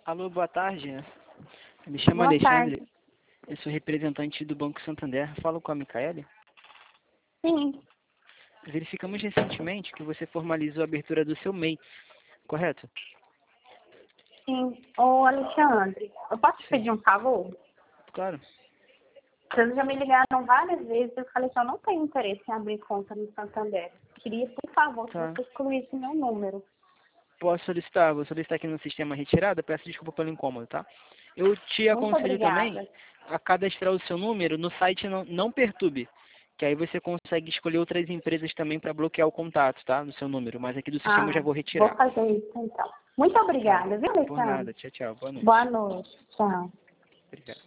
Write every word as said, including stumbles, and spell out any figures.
Alô, boa tarde. Me chamo Boa Alexandre. tarde. Eu sou representante do Banco Santander. Falo com a Micaele. Sim, Verificamos recentemente que você formalizou a abertura do seu M E I, correto? sim. Ô, Alexandre, eu posso te Sim. pedir um favor? Claro. Vocês já me ligaram várias vezes e eu falei que eu não tenho interesse em abrir conta no Santander. Queria, por favor, que Tá. você excluísse meu número. Posso solicitar, vou solicitar aqui no sistema retirada. Peço desculpa pelo incômodo, tá? Eu te Muito aconselho também obrigada. a cadastrar o seu número no site Não, Não Perturbe, que aí você consegue escolher outras empresas também para bloquear o contato, tá? No seu número, mas aqui do sistema eu já Ah, vou vou retirar. fazer isso então. Muito Tá. obrigada, viu, Por Alexandre? nada. Tchau, tchau. Boa noite. Boa noite. Tchau. Obrigado.